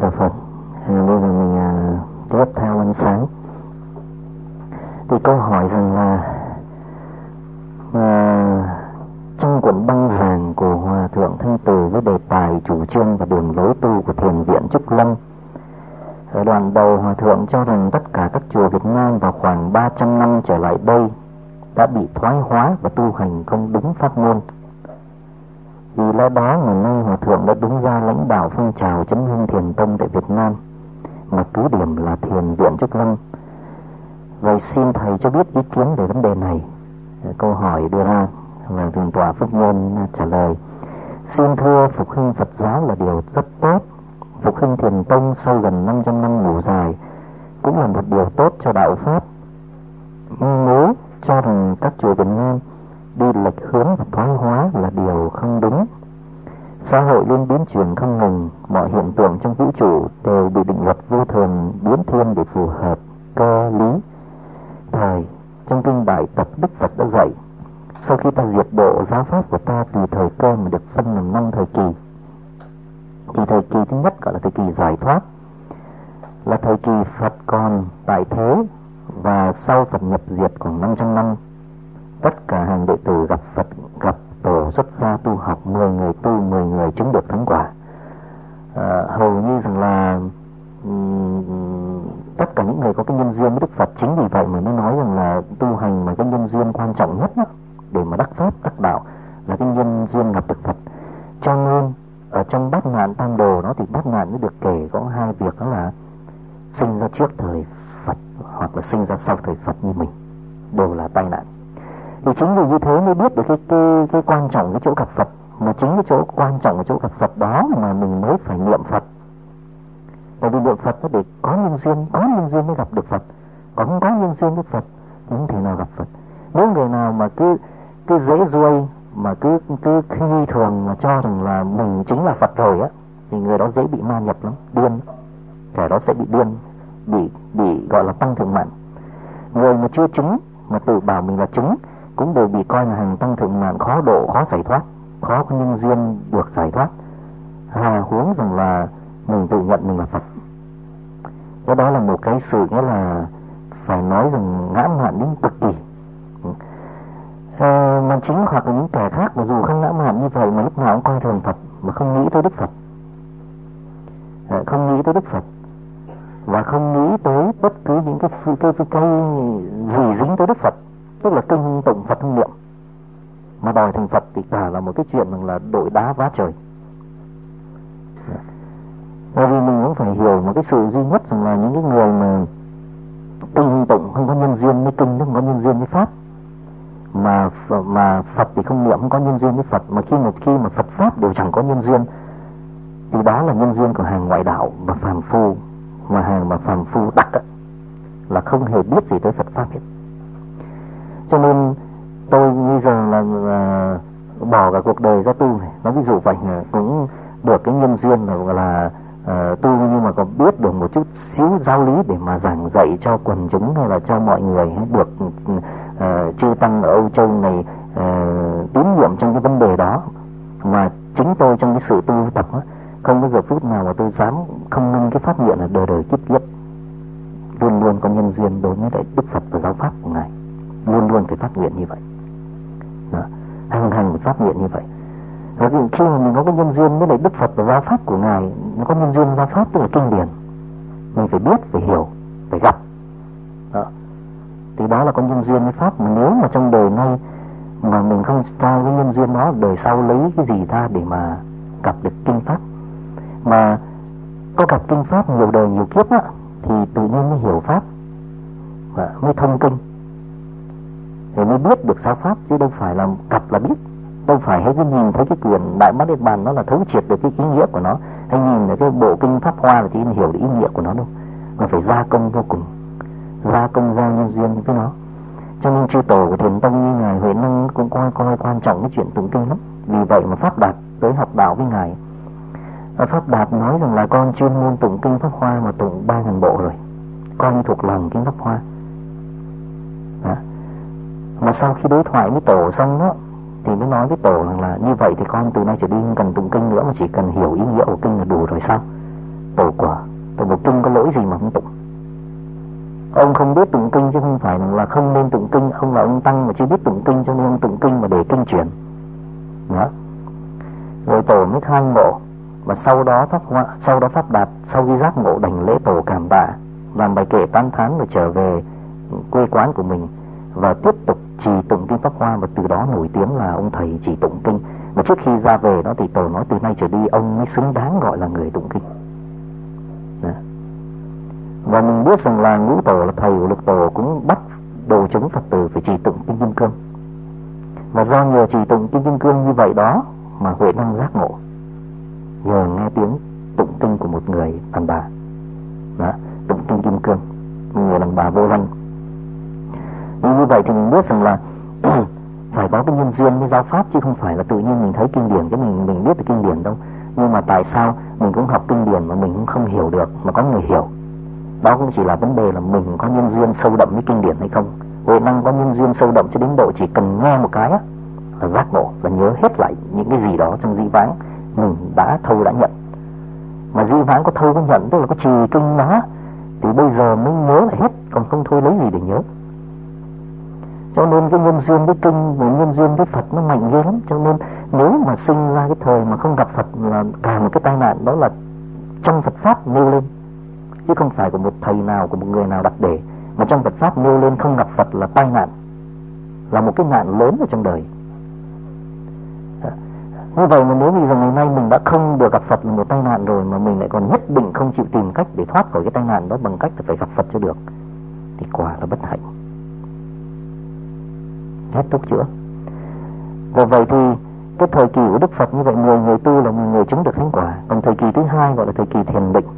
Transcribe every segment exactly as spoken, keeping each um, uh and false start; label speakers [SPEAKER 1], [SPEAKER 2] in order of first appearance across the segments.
[SPEAKER 1] Thờ Phật. À, bây giờ mình à, tiếp theo ánh sáng. Thì câu hỏi rằng là à, trong cuốn băng giảng của Hòa Thượng Thanh Từ với đề tài chủ trương và đường lối tu của Thiền viện Trúc Lâm, ở đoạn đầu Hòa Thượng cho rằng tất cả các chùa Việt Nam vào khoảng ba trăm năm trở lại đây đã bị thoái hóa và tu hành không đúng pháp môn. Vì lẽ đó ngày nay Hòa Thượng đã đứng ra lãnh đạo phong trào chấn hưng Thiền tông tại Việt Nam, mà cứ điểm là Thiền viện Trúc Lâm. Vậy xin thầy cho biết ý kiến về vấn đề này. Câu hỏi đưa ra và Thượng tọa Phước Nhân trả lời: xin thưa, phục hưng Phật giáo là điều rất tốt. Phục hưng Thiền tông sau gần năm trăm năm ngủ dài cũng là một điều tốt cho đạo pháp. Nhưng nếu cho rằng các chùa Việt Nam đi lệch hướng và thoái hóa là điều không đúng. Xã hội luôn biến chuyển không ngừng, mọi hiện tượng trong vũ trụ đều bị định luật vô thường biến thiên để phù hợp cơ lý. Thời trong kinh Đại Tập Đức Phật đã dạy, sau khi ta diệt độ, giáo pháp của ta tùy thời cơ mà được phân làm năm thời kỳ. Thì thời kỳ thứ nhất gọi là thời kỳ giải thoát, là thời kỳ Phật còn tại thế, và sau Phật nhập diệt khoảng năm trăm năm, tất cả hàng đệ tử gặp Phật, gặp tổ xuất gia tu học, mười người tu, mười người chứng được thánh quả. À, hầu như rằng là um, tất cả những người có cái nhân duyên với Đức Phật. Chính vì vậy mà mới nói rằng là tu hành mà cái nhân duyên quan trọng nhất đó, để mà đắc pháp đắc đạo là cái nhân duyên gặp Đức Phật. Cho nên ở trong bát ngạn tam đồ nó thì bát ngạn mới được kể có hai việc, đó là sinh ra trước thời Phật hoặc là sinh ra sau thời Phật như mình, đều là tai nạn. Thì chính vì như thế mới biết được cái, cái, cái quan trọng cái chỗ gặp Phật. Mà chính cái chỗ quan trọng cái chỗ gặp Phật đó mà mình mới phải niệm Phật. Tại vì niệm Phật nó để có nhân duyên, có nhân duyên mới gặp được Phật. Còn không có nhân duyên với Phật không thể nào gặp Phật. Nếu người nào mà cứ cứ dễ ruôi mà cứ cứ nghi thường mà cho rằng là mình chính là Phật rồi á, thì người đó dễ bị ma nhập lắm, điên. Kẻ đó sẽ bị điên, bị bị gọi là tăng thượng mạng. Người mà chưa chứng mà tự bảo mình là chứng cũng đều bị coi là hàng tăng thượng mạng, khó độ, khó giải thoát, khó có nhân duyên được giải thoát. Hà huống rằng là mình tự nhận mình là Phật. Cái đó là một cái sự nghĩa là phải nói rằng ngã mạn đến cực kỳ. À, mà chính hoặc là những kẻ khác mà dù không ngã mạn như vậy mà lúc nào cũng coi thường Phật, mà không nghĩ tới Đức Phật, à, không nghĩ tới Đức Phật và không nghĩ tới bất cứ những cái cái, cái, cái, cái gì dính tới Đức Phật, tức là kinh tụng Phật hương niệm, mà đòi thành Phật thì cả là một cái chuyện rằng là đội đá vá trời. Bởi vì mình cũng phải hiểu một cái sự duy nhất rằng là những cái người mà kinh tụng không có nhân duyên với kinh, không có nhân duyên với pháp, mà mà Phật thì không niệm, không có nhân duyên với Phật, mà khi một khi mà Phật pháp đều chẳng có nhân duyên thì đó là nhân duyên của hàng ngoại đạo và phàm phu, mà hàng mà phàm phu đặc là không hề biết gì tới Phật pháp hết. Cho nên tôi bây giờ là, là bỏ cả cuộc đời ra tu này, nói ví dụ vậy cũng được cái nhân duyên là, là uh, tu, nhưng mà có biết được một chút xíu giáo lý để mà giảng dạy cho quần chúng hay là cho mọi người được uh, chư tăng ở Âu Châu này uh, tín nhiệm trong cái vấn đề đó. Mà chính tôi trong cái sự tu tập đó, không có giờ phút nào mà tôi dám không nâng cái phát nguyện là đời đời kiếp kiếp luôn luôn có nhân duyên đối với lại Đức Phật và giáo pháp của Ngài, luôn luôn phải phát nguyện như vậy. Đó. Hằng hằng phải phát nguyện như vậy. Và khi mà mình có cái nhân duyên với lại Đức Phật và giáo pháp của Ngài, nó có nhân duyên giáo pháp tức là kinh điển, mình phải biết, phải hiểu, phải gặp. Đó. Thì đó là có nhân duyên với pháp. Mà nếu mà trong đời nay mà mình không trao cái nhân duyên đó, đời sau lấy cái gì ra để mà gặp được kinh pháp? Mà có gặp kinh pháp nhiều đời nhiều kiếp á, thì tự nhiên mới hiểu pháp và mới thông kinh, thì mới biết được giáo pháp, chứ đâu phải là gặp là biết. Đâu phải hay cứ nhìn thấy cái quyển Đại Bát Niết Bàn nó là thấu triệt được cái ý nghĩa của nó, hay nhìn thấy cái bộ kinh Pháp Hoa là chỉ hiểu được ý nghĩa của nó đâu, mà phải gia công vô cùng, gia công giao nhân duyên với nó. Cho nên chư tổ của Thiền tông như Ngài Huệ Năng cũng coi coi quan trọng cái chuyện tụng kinh lắm. Vì vậy mà Pháp Đạt tới học đạo với Ngài, Pháp Đạt nói rằng là con chuyên môn tụng kinh Pháp Hoa mà tụng ba ngàn bộ rồi, con thuộc lòng kinh Pháp Hoa. Đó. Mà sau khi đối thoại với tổ xong đó, thì mới nói với tổ rằng là như vậy thì con từ nay trở đi không cần tụng kinh nữa, mà chỉ cần hiểu ý nghĩa của kinh là đủ rồi sao. tổ quả. Tụng một kinh có lỗi gì mà không tụng? Ông không biết tụng kinh chứ không phải là không nên tụng kinh. Ông là ông tăng mà chưa biết tụng kinh cho nên ông tụng kinh mà để kinh chuyển đó. Rồi tổ mới khai ngộ, và sau đó pháp hoa, sau đó pháp đạt, sau khi giác ngộ đảnh lễ tổ cảm tạ, làm bài kệ tán thán rồi trở về quê quán của mình và tiếp tục trì tụng kinh pháp hoa, và từ đó nổi tiếng là ông thầy chỉ tụng kinh. Và trước khi ra về đó thì tổ nói từ nay trở đi ông mới xứng đáng gọi là người tụng kinh đó. Và mình biết rằng là Ngũ Tổ là thầy của Lục Tổ cũng bắt đồ chúng Phật tử phải trì tụng kinh Kim Cương. Và do nhờ trì tụng kinh Kim Cương như vậy đó mà Huệ Năng giác ngộ, nhờ nghe tiếng tụng kinh của một người đàn bà đó, tụng kinh Kim Cương, một người đàn bà vô danh. Nhưng như vậy thì mình biết rằng là phải có cái nhân duyên với giáo pháp, chứ không phải là tự nhiên mình thấy kinh điển cái mình mình biết được kinh điển đâu. Nhưng mà tại sao mình cũng học kinh điển mà mình cũng không hiểu được, mà có người hiểu? Đó cũng chỉ là vấn đề là mình có nhân duyên sâu đậm với kinh điển hay không. Huệ Năng có nhân duyên sâu đậm cho đến độ chỉ cần nghe một cái á, là giác ngộ, là nhớ hết lại những cái gì đó trong di vãng mình đã thâu đã nhận. Mà di vãng có thâu có nhận, tức là có trì kinh nó, thì bây giờ mới nhớ lại hết, còn không thôi lấy gì để nhớ. Cho nên cái nhân duyên với kinh và nhân duyên với Phật nó mạnh ghê lắm. Cho nên nếu mà sinh ra cái thời mà không gặp Phật là cả một cái tai nạn, đó là trong Phật Pháp nêu lên, chứ không phải của một thầy nào, của một người nào đặt để, mà trong Phật Pháp nêu lên không gặp Phật là tai nạn, là một cái nạn lớn ở trong đời. Như vậy mà nếu bây giờ ngày nay mình đã không được gặp Phật là một tai nạn rồi, mà mình lại còn nhất định không chịu tìm cách để thoát khỏi cái tai nạn đó bằng cách là phải gặp Phật cho được, thì quả là bất hạnh. Hết thuốc chữa. Rồi vậy thì cái thời kỳ của Đức Phật như vậy, mười người tu là mười người chứng được thánh quả. Còn thời kỳ thứ hai gọi là thời kỳ thiền định,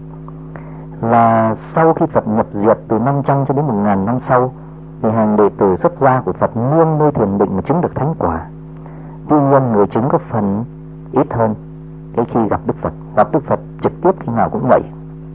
[SPEAKER 1] là sau khi Phật nhập diệt từ năm trăm cho đến một ngàn năm sau, thì hàng đệ tử xuất gia của Phật nương nơi thiền định mà chứng được thánh quả. Tuy nhiên người chứng có phần ít hơn cái khi gặp Đức Phật. Gặp Đức Phật trực tiếp khi nào cũng vậy.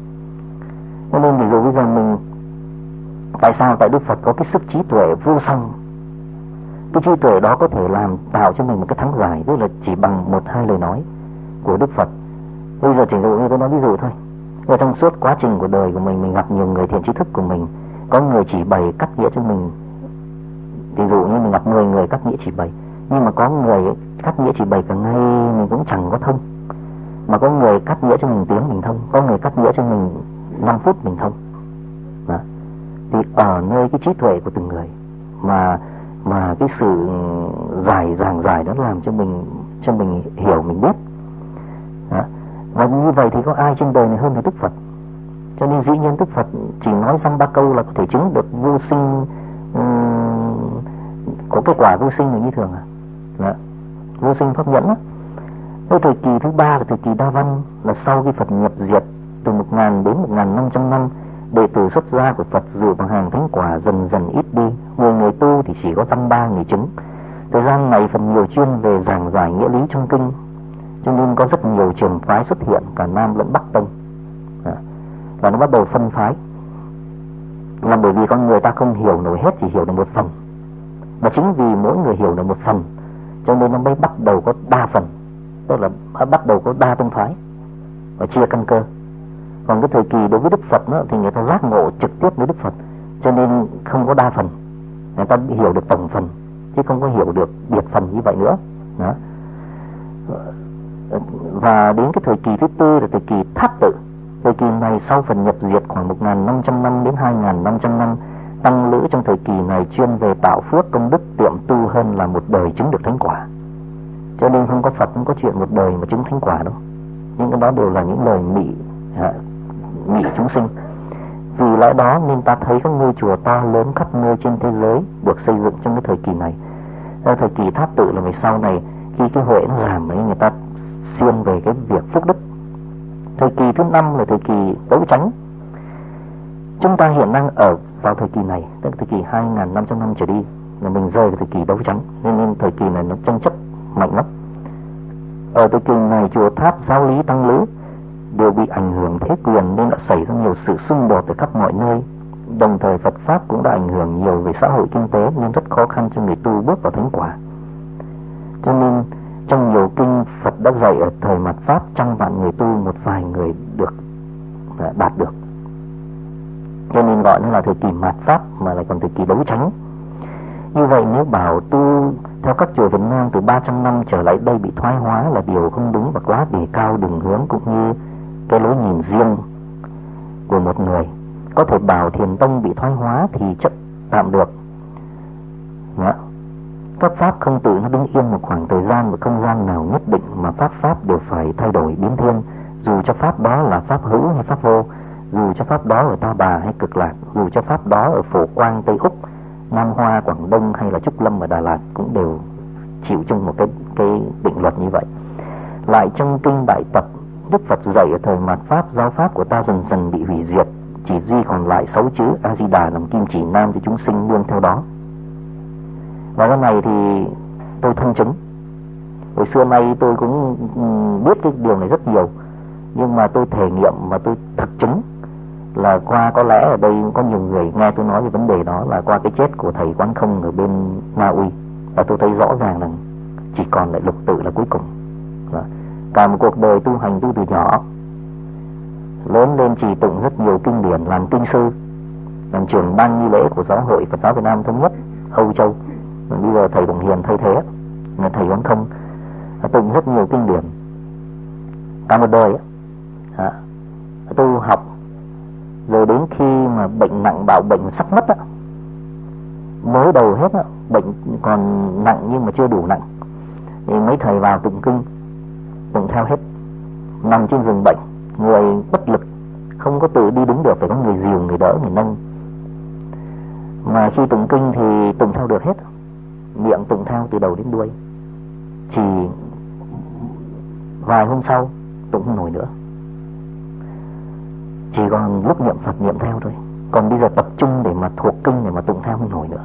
[SPEAKER 1] Cho nên ví dụ bây giờ mình, tại sao? Tại Đức Phật có cái sức trí tuệ vô song. Cái trí tuệ đó có thể làm tạo cho mình một cái thắng giải, tức là chỉ bằng một hai lời nói của Đức Phật. Bây giờ chỉ dụ như tôi nói ví dụ thôi, ở trong suốt quá trình của đời của mình, mình gặp nhiều người thiện trí thức của mình, có người chỉ bày cắt nghĩa cho mình. Ví dụ như mình gặp mười người cắt nghĩa chỉ bày, nhưng mà có người cắt nghĩa chỉ bày cả ngày mình cũng chẳng có thông. Mà có người cắt nghĩa cho mình tiếng mình thông, có người cắt nghĩa cho mình năm phút mình thông đó. Thì ở nơi cái trí tuệ của từng người mà mà cái sự giải giảng giải đó làm cho mình cho mình hiểu, mình biết đó. Và như vậy thì có ai trên đời này hơn là Đức Phật. Cho nên dĩ nhiên Đức Phật chỉ nói dăm ba câu là có thể chứng được vô sinh, um, có kết quả vô sinh là như thường à đó. Vô sinh pháp nhẫn á. Cái thời kỳ thứ ba là thời kỳ Đa Văn, là sau khi Phật nhập diệt từ một ngàn đến một ngàn năm trăm năm, đệ tử xuất gia của Phật dựa vào hàng thánh quả dần dần ít đi. Mười người tu thì chỉ có dăm ba người chứng. Thời gian này phần nhiều chuyên về giảng giải nghĩa lý trong kinh, cho nên có rất nhiều trường phái xuất hiện, cả Nam lẫn Bắc Tông à. Và nó bắt đầu phân phái, là bởi vì con người ta không hiểu nổi hết, chỉ hiểu được một phần. Và chính vì mỗi người hiểu được một phần, cho nên nó mới bắt đầu có đa phần, tức là bắt đầu có đa tông phái và chia căn cơ. Còn cái thời kỳ đối với Đức Phật nữa, thì người ta giác ngộ trực tiếp với Đức Phật, cho nên không có đa phần, người ta hiểu được tổng phần chứ không có hiểu được biệt phần như vậy nữa đó. Và đến cái thời kỳ thứ tư là thời kỳ Tháp Tự. Thời kỳ này sau phần nhập diệt khoảng một ngàn năm trăm năm đến hai ngàn năm trăm năm, tăng lữ trong thời kỳ này chuyên về tạo phước công đức, tiệm tu hơn là một đời chứng được thánh quả. Cho nên không có Phật, không có chuyện một đời mà chứng thánh quả đâu. Nhưng cái đó đều là những lời mị à, mị chúng sinh. Vì lẽ đó nên ta thấy các ngôi chùa to lớn khắp nơi trên thế giới được xây dựng trong cái thời kỳ này. Ở thời kỳ Tháp Tự là về sau này, khi cái huệ nó giảm ấy, người ta siêng về cái việc phúc đức. Thời kỳ thứ năm là thời kỳ Đấu Chánh. Chúng ta hiện đang ở vào thời kỳ này, tức là thời kỳ hai ngàn năm trăm năm trở đi là mình rơi vào thời kỳ Đấu Chánh, nên, nên thời kỳ này nó tranh chấp mạnh lắm. Ở thời kỳ này chùa Tháp, giáo lý, tăng lữ đều bị ảnh hưởng thế quyền, nên đã xảy ra nhiều sự xung đột ở khắp mọi nơi. Đồng thời Phật Pháp cũng đã ảnh hưởng nhiều về xã hội kinh tế, nên rất khó khăn cho người tu bước vào thánh quả. Cho nên trong nhiều kinh Phật đã dạy ở thời mạt Pháp trăm vạn người tu, một vài người được đạt được. Cho nên gọi nó là thời kỳ mạt Pháp mà lại còn thời kỳ đấu tranh. Như vậy nếu bảo tu theo các chùa Việt Nam từ ba trăm năm trở lại đây bị thoái hóa là điều không đúng và quá đề cao đường hướng cũng như cái lối nhìn riêng của một người. Có thể bảo Thiền tông bị thoái hóa thì chấp tạm được. Đó. Các pháp không tự nó đứng yên một khoảng thời gian và không gian nào nhất định, mà pháp pháp đều phải thay đổi biến thiên, dù cho pháp đó là pháp hữu hay pháp vô, dù cho pháp đó ở Ta Bà hay Cực Lạc, dù cho pháp đó ở Phổ Quang Tây Úc, Nam Hoa Quảng Đông hay là Trúc Lâm ở Đà Lạt cũng đều chịu chung một cái cái định luật như vậy. Lại trong kinh Đại Tập, Đức Phật dạy ở thời mạt Pháp, giáo pháp của ta dần dần bị hủy diệt, chỉ duy còn lại sáu chữ A Di Đà làm kim chỉ nam cho chúng sinh nương theo đó. Và cái này thì tôi thân chứng. Hồi xưa nay tôi cũng biết cái điều này rất nhiều, nhưng mà tôi thể nghiệm và tôi thực chứng là qua, có lẽ ở đây có nhiều người nghe tôi nói về vấn đề đó, là qua cái chết của thầy Quán Không ở bên Na Uy, và tôi thấy rõ ràng là chỉ còn lại lục tự là cuối cùng. Cả một cuộc đời tu hành tu từ nhỏ lớn lên trì tụng rất nhiều kinh điển, làm kinh sư, làm trưởng ban nghi lễ của Giáo hội Phật giáo Việt Nam Thống nhất Âu Châu. Bây giờ thầy Đồng Hiền thay thế là thầy Quán Không tụng rất nhiều kinh điển. Cả một đời á, tu học rồi đến khi mà bệnh nặng, bạo bệnh sắp mất á, mới đầu hết á, bệnh còn nặng nhưng mà chưa đủ nặng, thì mấy thầy vào tụng kinh, tụng theo hết. Nằm trên giường bệnh, người bất lực, không có tự đi đứng được, phải có người dìu, người đỡ, người nâng. Mà khi tụng kinh thì tụng theo được hết, miệng tụng theo từ đầu đến đuôi. Chỉ vài hôm sau tụng không nổi nữa, chỉ còn lúc niệm Phật niệm theo thôi. Còn bây giờ tập trung để mà thuộc kinh, để mà tụng theo không nổi nữa.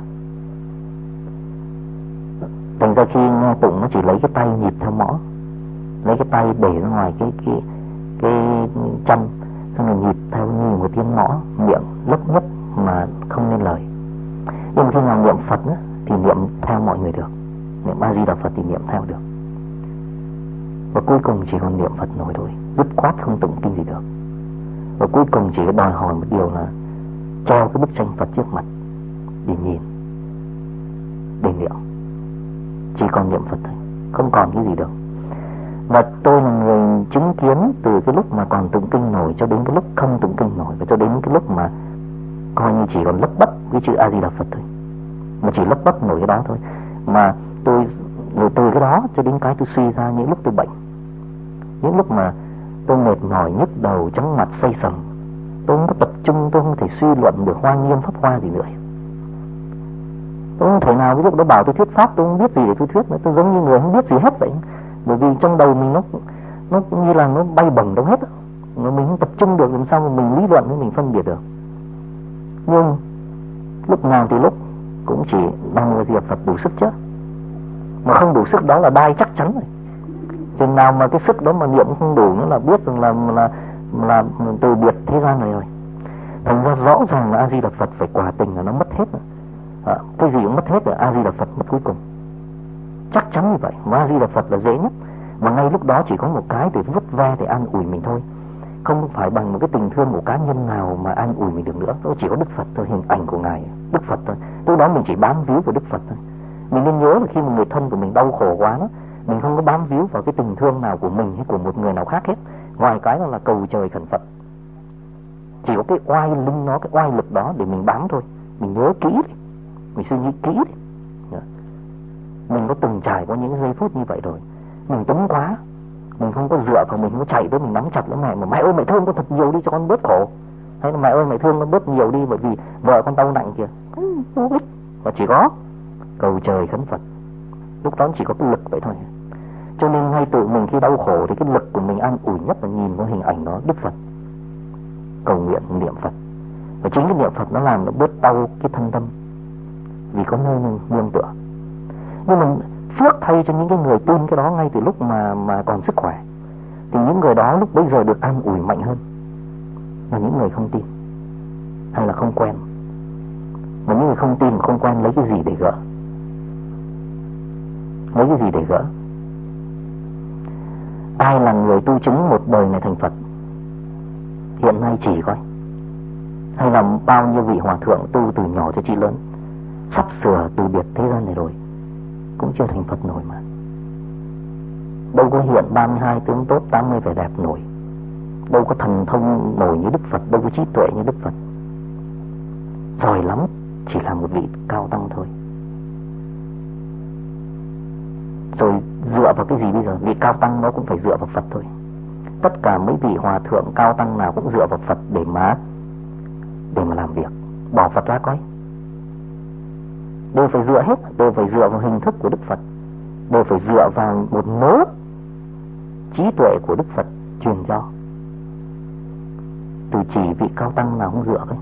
[SPEAKER 1] Thành ra khi nghe tụng nó chỉ lấy cái tay nhịp theo mõ, lấy cái tay để ra ngoài cái cái cái chân, xong rồi nhịp theo như một tiếng mõ, miệng lấp nhấp mà không nên lời. Nhưng mà khi nào niệm Phật á, thì niệm theo mọi người được, niệm A Di Đà Phật thì niệm theo được. Và cuối cùng chỉ còn niệm Phật nổi thôi, dứt khoát không tụng kinh gì được. Và cuối cùng chỉ đòi hỏi một điều là treo cái bức tranh Phật trước mặt để nhìn, để niệm, chỉ còn niệm Phật thôi, không còn cái gì được. Và tôi là người chứng kiến từ cái lúc mà còn tụng kinh nổi cho đến cái lúc không tụng kinh nổi, và cho đến cái lúc mà coi như chỉ còn lấp bấp cái chữ A Di Đà Phật thôi, mà chỉ lấp bấp nổi cái đó thôi. Mà tôi rồi từ cái đó cho đến cái tôi suy ra những lúc tôi bệnh, những lúc mà tôi mệt mỏi, nhức đầu, chóng mặt, say sầm, tôi không có tập trung, tôi không thể suy luận được Hoa Nghiêm Pháp Hoa gì nữa. Tôi không thể nào ví dụ nó bảo tôi thuyết pháp, tôi không biết gì để tôi thuyết nữa, tôi giống như người không biết gì hết vậy. Bởi vì trong đầu mình nó nó như là nó bay bổng đâu hết, mà mình không tập trung được, làm sao mà mình lý luận, mình phân biệt được. Nhưng lúc nào thì lúc cũng chỉ Nam Mô Di Đà Phật đủ sức chứ, mà không đủ sức đó là đai chắc chắn rồi. Chừng nào mà cái sức đó mà niệm không đủ nữa là biết rằng là là là từ biệt thế gian này rồi. Thành ra rõ ràng là A Di Đà Phật phải quả tình là nó mất hết rồi. À, cái gì cũng mất hết rồi, A Di Đà Phật mất cuối cùng, chắc chắn như vậy. Mà A Di Đà Phật là dễ nhất, và ngay lúc đó chỉ có một cái để vứt ve, để an ủi mình thôi, không phải bằng một cái tình thương của cá nhân nào mà an ủi mình được nữa. Đó chỉ có Đức Phật thôi, hình ảnh của Ngài, Đức Phật thôi. Lúc đó mình chỉ bám víu vào Đức Phật thôi. Mình nên nhớ là khi một người thân của mình đau khổ quá đó, mình không có bám víu vào cái tình thương nào của mình hay của một người nào khác hết, ngoài cái đó là cầu trời khẩn Phật. Chỉ có cái oai linh nó, cái oai lực đó để mình bám thôi. Mình nhớ kỹ đi, mình suy nghĩ kỹ đi. Mình có từng trải qua những giây phút như vậy rồi. Mình túng quá, mình không có dựa vào mình, không có chạy tới mình nắm chặt lấy mẹ, mà mẹ ơi mẹ thương con thật nhiều đi cho con bớt khổ, hay là mẹ ơi mẹ thương con bớt nhiều đi bởi vì vợ con đau nặng kìa. Và chỉ có cầu trời khấn Phật, lúc đó chỉ có cái lực vậy thôi. Cho nên ngay tự mình khi đau khổ thì cái lực của mình an ủi nhất là nhìn vào hình ảnh đó, Đức Phật, cầu nguyện niệm Phật. Và chính cái niệm Phật nó làm nó bớt đau cái thân tâm, vì có nơi mình nương tựa. Nhưng mà phước thay cho những cái người tin cái đó ngay từ lúc mà mà còn sức khỏe, thì những người đó lúc bây giờ được an ủi mạnh hơn là những người không tin hay là không quen. Mà những người không tin mà không quen lấy cái gì để gỡ? Lấy cái gì để gỡ? Ai là người tu chứng một đời này thành Phật? hiện nay chỉ coi, hay là bao nhiêu vị hòa thượng tu từ nhỏ cho chí lớn, sắp sửa từ biệt thế gian này rồi, cũng chưa thành Phật nổi mà. Đâu có hiện ba mươi hai tướng tốt, tám mươi vẻ đẹp nổi, đâu có thần thông nổi như Đức Phật, đâu có trí tuệ như Đức Phật. Giỏi lắm chỉ là một vị cao tăng thôi. Rồi dựa vào cái gì bây giờ? Vị cao tăng nó cũng phải dựa vào Phật thôi. Tất cả mấy vị hòa thượng cao tăng nào cũng dựa vào Phật để mà để mà làm việc, bỏ Phật ra coi. Đều phải dựa hết, đều phải dựa vào hình thức của Đức Phật, đều phải dựa vào một nốt trí tuệ của Đức Phật truyền cho. Từ chỉ vị cao tăng nào không dựa coi.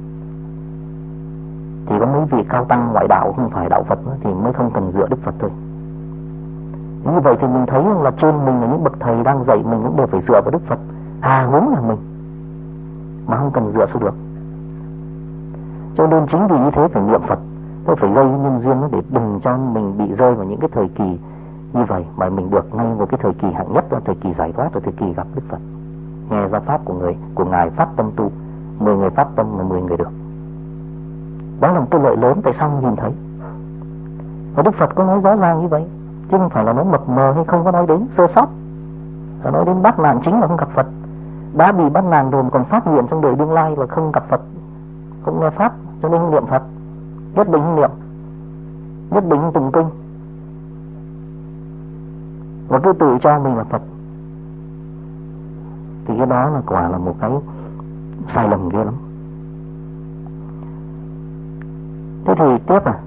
[SPEAKER 1] Chỉ có mấy vị cao tăng ngoại đạo không phải đạo Phật nữa thì mới không cần dựa Đức Phật thôi. Như vậy thì mình thấy là trên mình là những bậc thầy đang dạy mình cũng đều phải dựa vào Đức Phật, hà huống là mình mà không cần dựa sao được. Cho nên chính vì như thế phải niệm Phật, tôi phải gây nhân duyên để đừng cho mình bị rơi vào những cái thời kỳ như vậy, mà mình được ngay vào cái thời kỳ hạng nhất là thời kỳ giải thoát, là thời kỳ gặp Đức Phật, nghe ra pháp của người của ngài phát tâm tu, mười người phát tâm là mười người được. Đó là một cái lợi lớn. Tại sao không nhìn thấy? Và Đức Phật có nói rõ ràng như vậy, chứ không phải là nó mập mờ hay không có nói đến sơ sót. Nó nói đến bắt nạn chính là không gặp Phật. Đã bị bắt nạn rồi mà còn phát nguyện trong đời đương lai là không gặp Phật, không nghe pháp, cho nên không niệm Phật. Nhất định không niệm, nhất định không tụng kinh, và cứ tự cho mình là Phật, thì cái đó là quả là một cái sai lầm ghê lắm. Thế thì tiếp à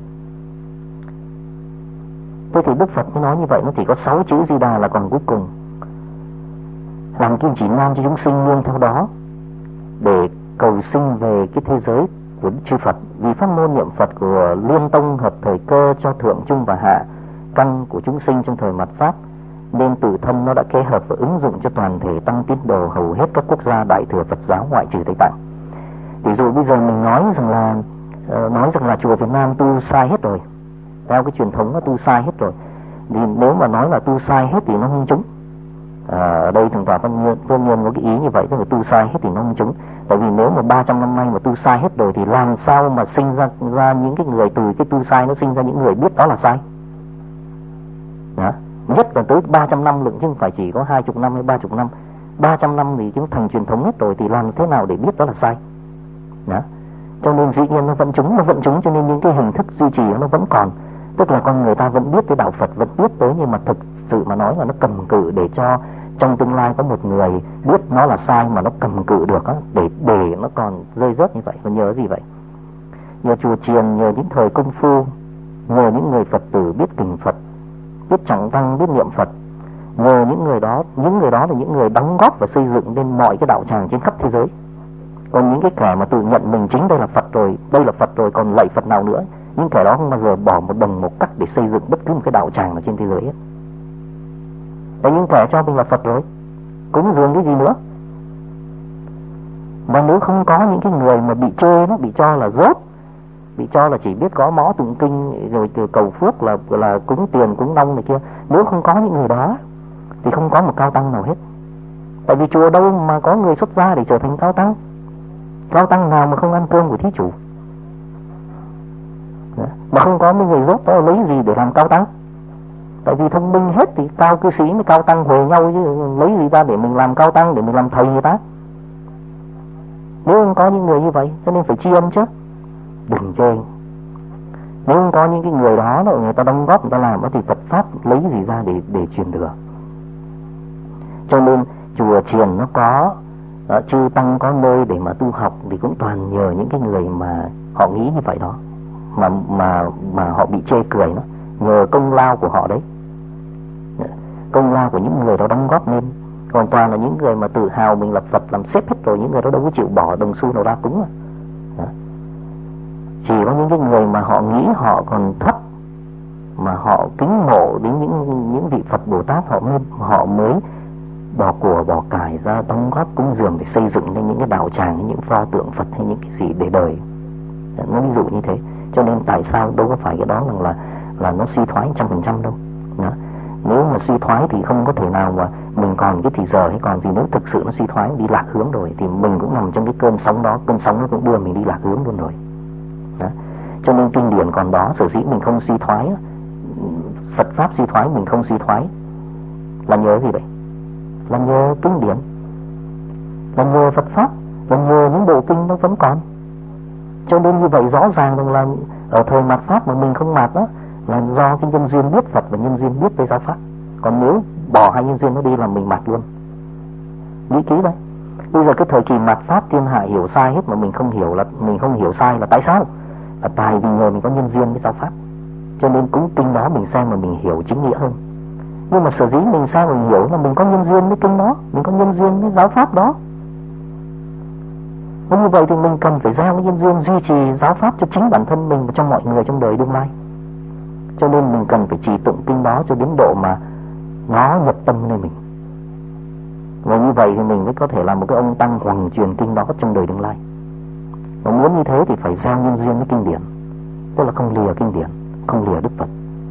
[SPEAKER 1] Thế thì Đức Phật mới nói như vậy. Nó chỉ có sáu chữ Di Đà là còn cuối cùng, làm kim chỉ nam cho chúng sinh nương theo đó để cầu sinh về cái thế giới của chư Phật. Vì pháp môn niệm Phật của Liên Tông hợp thời cơ cho thượng trung và hạ căn của chúng sinh trong thời mạt Pháp, nên tự thân nó đã kết hợp và ứng dụng cho toàn thể tăng tín đồ hầu hết các quốc gia đại thừa Phật giáo ngoại trừ Tây Tạng. Ví dụ bây giờ mình nói rằng là uh, nói rằng là chùa Việt Nam tu sai hết rồi, theo cái truyền thống nó tu sai hết rồi, thì nếu mà nói là tu sai hết thì nó không trúng. À, ở đây thượng tọa Văn Nhiên, Văn Nhiên có cái ý như vậy, tức là tu sai hết thì nó không trúng. Tại vì nếu mà ba trăm năm nay mà tu sai hết rồi thì làm sao mà sinh ra ra những cái người từ cái tu sai nó sinh ra những người biết đó là sai. Đó. Nhất là tới ba trăm năm lượng chứ không phải chỉ có hai mươi năm hay ba mươi năm. ba trăm năm thì chúng thành truyền thống hết rồi thì làm thế nào để biết đó là sai. Đó. Cho nên dĩ nhiên nó vẫn trúng, nó vẫn trúng, cho nên những cái hình thức duy trì nó vẫn còn. Tức là con người ta vẫn biết cái đạo Phật, vẫn biết tới, nhưng mà thực sự mà nói là nó cầm cự để cho trong tương lai có một người biết nó là sai mà nó cầm cự được á, để để nó còn rơi rớt như vậy. Và nhờ gì vậy? Nhờ chùa chiền, nhờ những thời công phu, nhờ những người Phật tử biết kinh Phật, biết trọng tăng, biết niệm Phật, nhờ những người đó, những người đó là những người đóng góp và xây dựng nên mọi cái đạo tràng trên khắp thế giới. Còn những cái kẻ mà tự nhận mình chính đây là Phật rồi, đây là Phật rồi, còn lạy Phật nào nữa, những kẻ đó không bao giờ bỏ một đồng một cắc để xây dựng bất cứ một cái đạo tràng nào trên thế giới hết. Và những kẻ cho mình là Phật rồi, cúng dường cái gì nữa? Và nếu không có những cái người mà bị chê, nó bị cho là dốt, bị cho là chỉ biết gõ mõ tụng kinh rồi từ cầu phước là là cúng tiền cúng nông này kia, nếu không có những người đó thì không có một cao tăng nào hết. Tại vì chùa đâu mà có người xuất gia để trở thành cao tăng? Cao tăng nào mà không ăn cơm của thí chủ? Mà không có mấy người dốt đó lấy gì để làm cao tăng? Tại vì thông minh hết thì cao cư sĩ mới cao tăng huề nhau, chứ lấy gì ra để mình làm cao tăng, để mình làm thầy người ta? Nếu không có những người như vậy, cho nên phải tri ân chứ, đừng chê. Nếu không có những cái người đó, người ta đóng góp, người ta làm đó, thì Phật pháp lấy gì ra để để truyền thừa? Cho nên chùa chiền nó có đó, chư tăng có nơi để mà tu học thì cũng toàn nhờ những cái người mà họ nghĩ như vậy đó, mà mà mà họ bị chê cười đó, nhờ công lao của họ đấy, công lao của những người đó đóng góp nên. Còn toàn là những người mà tự hào mình là Phật, làm xếp hết rồi, những người đó đâu có chịu bỏ đồng xu nào ra cúng à. Đó. Chỉ có những cái người mà họ nghĩ họ còn thấp, mà họ kính mộ đến những những vị Phật Bồ Tát, họ mới họ mới bỏ của bỏ cải ra đóng góp cúng dường để xây dựng nên những cái đạo tràng, những pho tượng Phật hay những cái gì để đời. Nó ví dụ như thế. Cho nên tại sao đâu có phải cái đó là là, là nó suy thoái trăm phần trăm đâu. Đó. Nếu mà suy thoái thì không có thể nào mà mình còn cái thì giờ hay còn gì nữa, thực sự nó suy thoái đi lạc hướng rồi thì mình cũng nằm trong cái cơn sóng đó, cơn sóng nó cũng đưa mình đi lạc hướng luôn rồi đó. Cho nên kinh điển còn đó, sở dĩ mình không suy thoái, Phật pháp suy thoái mình không suy thoái là nhờ gì vậy? Là nhờ kinh điển, là nhờ Phật pháp, là nhờ những bộ kinh nó vẫn còn. Cho nên như vậy rõ ràng rằng là ở thời mạt pháp mà mình không mạt đó là do cái nhân duyên biết Phật và nhân duyên biết với giáo pháp. Còn nếu bỏ hai nhân duyên nó đi là mình mạt luôn. Nghĩ kỹ đấy. Bây giờ cái thời kỳ mạt pháp thiên hạ hiểu sai hết mà mình không hiểu, là mình không hiểu sai là tại sao? Là tại vì nhờ mình có nhân duyên với giáo pháp. Cho nên cũng kinh đó mình xem mà mình hiểu chính nghĩa hơn. Nhưng mà sở dĩ mình sao mình hiểu là mình có nhân duyên với kinh đó, mình có nhân duyên với giáo pháp đó. Và như vậy thì mình cần phải gieo cái nhân duyên duy trì giáo pháp cho chính bản thân mình và cho mọi người trong đời đương lai. Cho nên mình cần phải trì tụng kinh đó cho đến độ mà nó nhập tâm lên mình. Và như vậy thì mình mới có thể làm một cái ông tăng hoằng truyền kinh đó trong đời đương lai. Và muốn như thế thì phải gieo nhân duyên với kinh điển, tức là không lìa kinh điển, không lìa Đức Phật.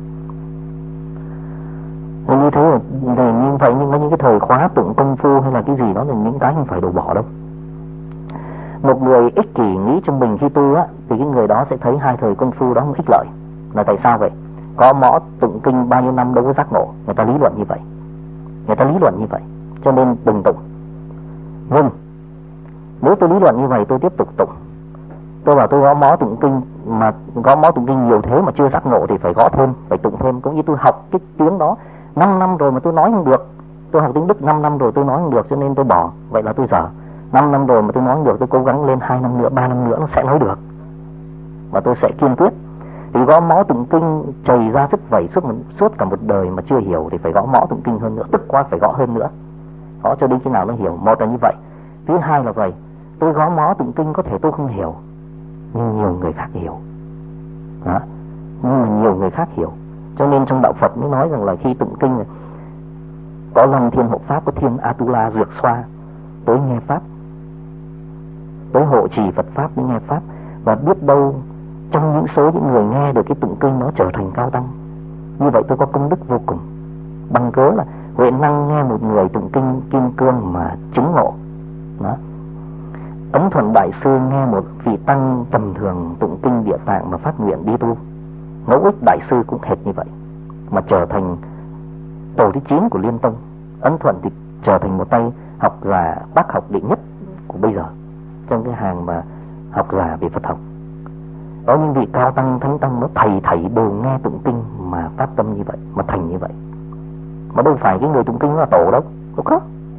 [SPEAKER 1] Và như thế là như vậy, nhưng mà những cái thời khóa tụng công phu hay là cái gì đó là những cái không phải đổ bỏ đâu. Một người ích kỷ nghĩ trong mình khi tu á, thì cái người đó sẽ thấy hai thời công phu đó không ích lợi. Là tại sao vậy? Có mõ tụng kinh bao nhiêu năm đâu có giác ngộ. Người ta lý luận như vậy, người ta lý luận như vậy, cho nên đừng tụng. Vâng, nếu tôi lý luận như vậy tôi tiếp tục tụng. Tôi bảo tôi gõ mõ tụng kinh, mà gõ mõ tụng kinh nhiều thế mà chưa giác ngộ thì phải gõ thêm, phải tụng thêm. Cũng như tôi học cái tiếng đó năm năm rồi mà tôi nói không được. Tôi học tiếng Đức năm năm rồi tôi nói không được, cho nên tôi bỏ. Vậy là tôi dở. năm năm rồi mà tôi nói không được, tôi cố gắng lên hai năm nữa, ba năm nữa nó sẽ nói được. Và tôi sẽ kiên quyết. Thì gõ mõ tụng kinh chảy ra sức vẩy suốt, suốt cả một đời mà chưa hiểu thì phải gõ mõ tụng kinh hơn nữa, tức quá phải gõ hơn nữa. Gõ cho đến khi nào nó hiểu. Một là như vậy. Thứ hai là vậy, tôi gõ mõ tụng kinh có thể tôi không hiểu, nhưng nhiều người khác hiểu đó. Nhưng mà nhiều người khác hiểu. Cho nên trong đạo Phật mới nói rằng là khi tụng kinh này, có Long Thiên Hộ Pháp, có Thiên Atula Dược Xoa tới nghe Pháp, tới hộ trì Phật Pháp tới nghe Pháp. Và biết đâu trong những số những người nghe được cái tụng kinh nó trở thành cao tăng. Như vậy tôi có công đức vô cùng. Bằng cớ là Huệ Năng nghe một người tụng kinh Kim Cương mà chứng ngộ đó. Ấn Thuận Đại Sư nghe một vị tăng tầm thường tụng kinh Địa Tạng mà phát nguyện đi tu. Ngẫu Ích Đại Sư cũng hệt như vậy, mà trở thành tổ thứ chín của Liên Tông. Ấn Thuận thì trở thành một tay học giả bác học đệ nhất của bây giờ trong cái hàng mà học giả về Phật học. Có những vị cao tăng thánh tăng nó thầy thầy đều nghe tụng kinh mà phát tâm như vậy, mà thành như vậy. Mà đâu phải cái người tụng kinh là tổ đâu, đâu có.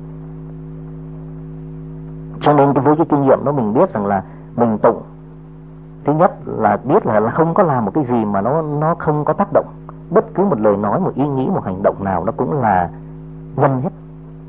[SPEAKER 1] Cho nên với cái kinh nghiệm đó mình biết rằng là mình tụng, thứ nhất là biết là, là không có làm một cái gì mà nó nó không có tác động. Bất cứ một lời nói, một ý nghĩ, một hành động nào nó cũng là nhân hết.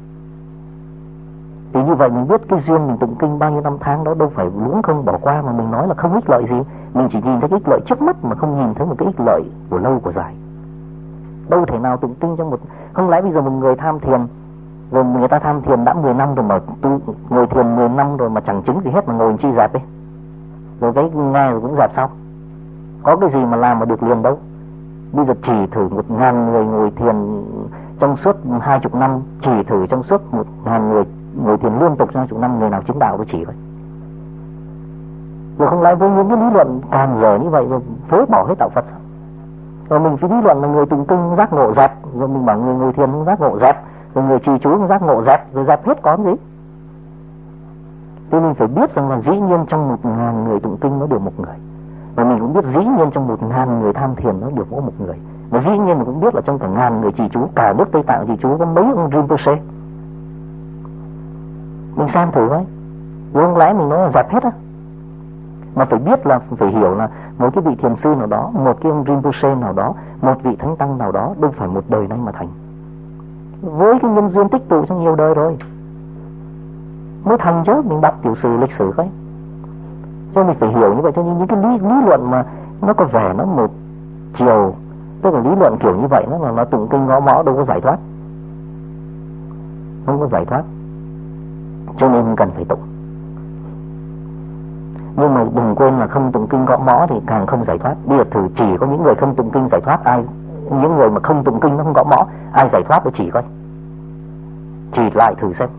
[SPEAKER 1] Thì như vậy mình biết cái duyên mình tụng kinh bao nhiêu năm tháng đó đâu phải luống không bỏ qua mà mình nói là không ích lợi gì. Mình chỉ nhìn thấy cái ích lợi trước mắt mà không nhìn thấy một cái ích lợi của lâu của dài. Đâu thể nào tụng kinh trong một... Không lẽ bây giờ một người tham thiền, rồi người ta tham thiền đã mười năm rồi mà tu, ngồi thiền mười năm rồi mà chẳng chứng gì hết mà ngồi chi dẹp đi. Rồi cái nghe rồi cũng dẹp sao? Có cái gì mà làm mà được liền đâu. Bây giờ chỉ thử một ngàn người ngồi thiền trong suốt hai chục năm, chỉ thử trong suốt một ngàn người ngồi thiền liên tục trong hai chục năm, người nào chứng đạo tôi chỉ vậy. Rồi không lẽ với những cái lý luận càng giờ như vậy rồi phế bỏ hết đạo Phật sao? Rồi mình phải lý luận là người tụng kinh giác ngộ dẹp, rồi mình bảo người ngồi thiền không giác ngộ dẹp, rồi người trì chú không giác ngộ dẹp, rồi dẹp hết có gì. Thì mình phải biết rằng là dĩ nhiên trong một ngàn người tụng kinh nó được một người. Và mình cũng biết dĩ nhiên trong một ngàn người tham thiền nó được mỗi một người. Và dĩ nhiên mình cũng biết là trong cả ngàn người trì chú, cả nước Tây Tạng trì chú có mấy ông Rinpoche. Mình xem thử thôi. Rồi không lẽ mình nói là dẹp hết á. Mà phải biết là, phải hiểu là một cái vị thiền sư nào đó, một cái ông Rinpoche nào đó, một vị thánh tăng nào đó đâu phải một đời nay mà thành. Với cái nhân duyên tích tụ trong nhiều đời rồi mới thành chứ. Mình đọc tiểu sử lịch sử coi. Cho mình phải hiểu như vậy. Cho nên những cái lý, lý luận mà nó có vẻ nó một chiều, tức là lý luận kiểu như vậy nó là nó tụng kinh gõ mõ đâu có giải thoát, không có giải thoát. Cho nên cần phải tụng. Nhưng mà đừng quên là không tụng kinh gõ mõ thì càng không giải thoát. Bây giờ thử chỉ có những người không tụng kinh giải thoát ai, những người mà không tụng kinh nó không gõ mõ ai giải thoát tôi chỉ coi. Chỉ lại thử xem.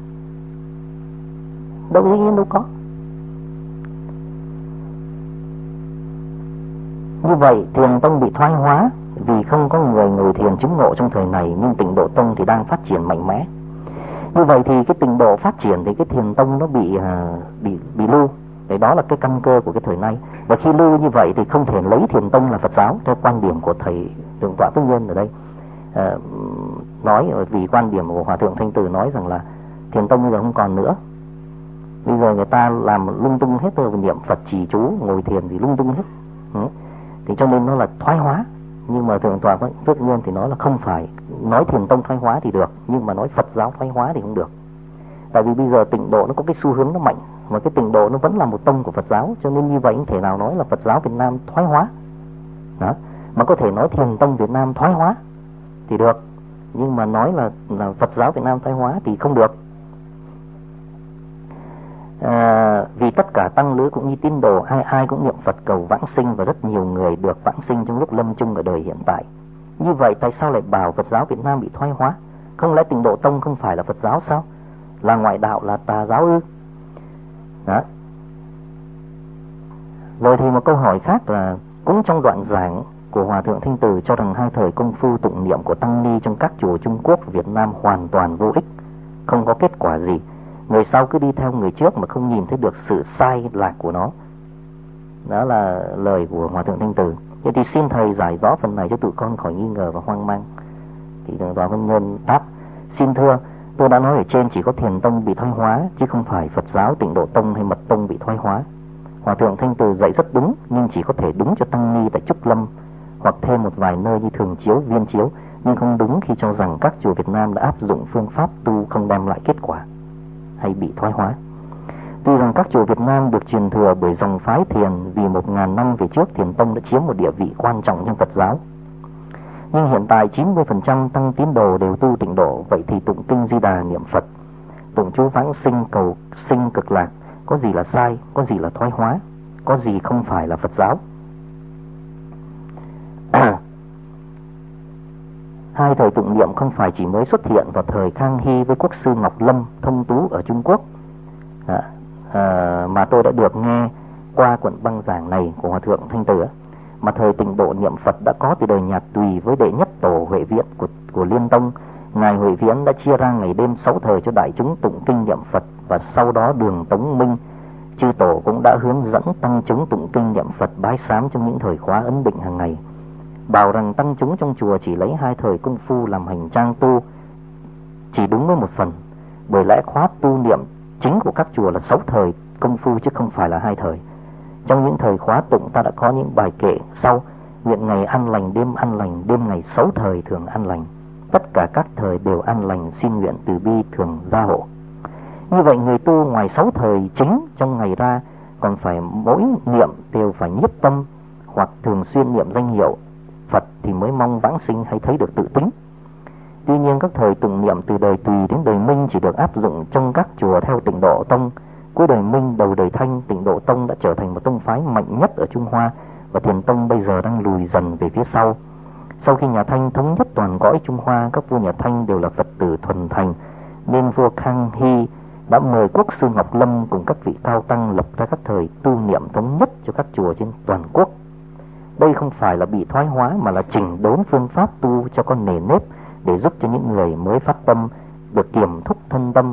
[SPEAKER 1] Đâu dĩ nhiên đâu có. Như vậy thiền tông bị thoái hóa vì không có người ngồi thiền chứng ngộ trong thời này, nhưng tịnh độ tông thì đang phát triển mạnh mẽ. Như vậy thì cái tịnh độ phát triển thì cái thiền tông nó bị uh, bị bị lưu. Đấy, đó là cái căn cơ của cái thời nay. Và khi lưu như vậy thì không thể lấy thiền tông là Phật giáo theo quan điểm của thầy Thượng tọa Phước Nhân ở đây. Uh, nói vì quan điểm của Hòa thượng Thanh Từ nói rằng là thiền tông bây giờ không còn nữa. Bây giờ người ta làm lung tung hết rồi, niệm Phật trì chú ngồi thiền thì lung tung hết. Ừ. Thì cho nên nó là thoái hóa. Nhưng mà Thượng tọa Phước Nhân thì nói là không phải. Nói thiền tông thoái hóa thì được, nhưng mà nói Phật giáo thoái hóa thì không được. Tại vì bây giờ tịnh độ nó có cái xu hướng nó mạnh, mà cái tịnh độ nó vẫn là một tông của Phật giáo, cho nên như vậy không thể nào nói là Phật giáo Việt Nam thoái hóa. Đó. Mà có thể nói thiền tông Việt Nam thoái hóa thì được, nhưng mà nói là, là Phật giáo Việt Nam thoái hóa thì không được. À, vì tất cả tăng lữ cũng như tín đồ, ai ai cũng niệm Phật cầu vãng sinh, và rất nhiều người được vãng sinh trong lúc lâm chung ở đời hiện tại. Như vậy tại sao lại bảo Phật giáo Việt Nam bị thoái hóa? Không lẽ tịnh độ tông không phải là Phật giáo sao? Là ngoại đạo, là tà giáo ư? Đó. Rồi thì một câu hỏi khác là cũng trong đoạn giảng của Hòa thượng Thanh Từ cho rằng hai thời công phu tụng niệm của tăng ni trong các chùa Trung Quốc và Việt Nam hoàn toàn vô ích, không có kết quả gì. Người sau cứ đi theo người trước mà không nhìn thấy được sự sai lạc của nó. Đó là lời của Hòa thượng Thanh Từ. Thế thì xin thầy giải rõ phần này cho tụi con khỏi nghi ngờ và hoang mang. Thì Thượng tọa Vân Nhân đáp: xin thưa, tôi đã nói ở trên chỉ có thiền tông bị thoái hóa, chứ không phải Phật giáo tịnh độ tông hay mật tông bị thoái hóa. Hòa thượng Thanh Từ dạy rất đúng, nhưng chỉ có thể đúng cho tăng ni tại Trúc Lâm hoặc thêm một vài nơi như Thường Chiếu, Viên Chiếu, nhưng không đúng khi cho rằng các chùa Việt Nam đã áp dụng phương pháp tu không đem lại kết quả hay bị thoái hóa. Tuy rằng các chùa Việt Nam được truyền thừa bởi dòng phái thiền vì một ngàn năm về trước thiền tông đã chiếm một địa vị quan trọng trong Phật giáo, nhưng hiện tại chín mươi phần trăm tăng tín đồ đều tu tịnh độ. Vậy thì tụng kinh Di Đà niệm Phật, tụng chú vãng sinh cầu sinh cực lạc, có gì là sai, có gì là thoái hóa, có gì không phải là Phật giáo? Hai thời tụng niệm không phải chỉ mới xuất hiện vào thời Khang Hy với quốc sư Ngọc Lâm thông tú ở Trung Quốc, à, à, mà tôi đã được nghe qua cuộn băng giảng này của Hòa thượng Thanh Từ, mà thời tịnh độ niệm Phật đã có từ đời Nhạc Tùy với đệ nhất tổ Huệ Viễn của, của Liên Tông. Ngài Huệ Viễn đã chia ra ngày đêm sáu thời cho đại chúng tụng kinh niệm Phật, và sau đó Đường Tống Minh chư tổ cũng đã hướng dẫn tăng chúng tụng kinh niệm Phật bái sám trong những thời khóa ấn định hàng ngày, bảo rằng tăng chúng trong chùa chỉ lấy hai thời công phu làm hành trang tu chỉ đúng với một phần, bởi lẽ khóa tu niệm chính của các chùa là sáu thời công phu chứ không phải là hai thời. Trong những thời khóa tụng ta đã có những bài kệ sau: nguyện ngày an lành đêm an lành, đêm ngày sáu thời thường an lành, tất cả các thời đều an lành, xin nguyện từ bi thường gia hộ. Như vậy người tu ngoài sáu thời chính trong ngày ra còn phải mỗi niệm đều phải nhiếp tâm hoặc thường xuyên niệm danh hiệu Phật thì mới mong vãng sinh hay thấy được tự tính. Tuy nhiên các thời tụng niệm từ đời Tùy đến đời Minh chỉ được áp dụng trong các chùa theo tịnh độ tông. Cuối đời Minh đầu đời Thanh, tịnh độ tông đã trở thành một tông phái mạnh nhất ở Trung Hoa, và thiền tông bây giờ đang lùi dần về phía sau. Sau khi nhà Thanh thống nhất toàn cõi Trung Hoa, các vua nhà Thanh đều là Phật tử thuần thành, nên vua Khang Hy đã mời quốc sư Ngọc Lâm cùng các vị cao tăng lập ra các thời tu niệm thống nhất cho các chùa trên toàn quốc. Đây không phải là bị thoái hóa, mà là chỉnh đốn phương pháp tu cho có nề nếp, để giúp cho những người mới phát tâm được kiềm thúc thân tâm.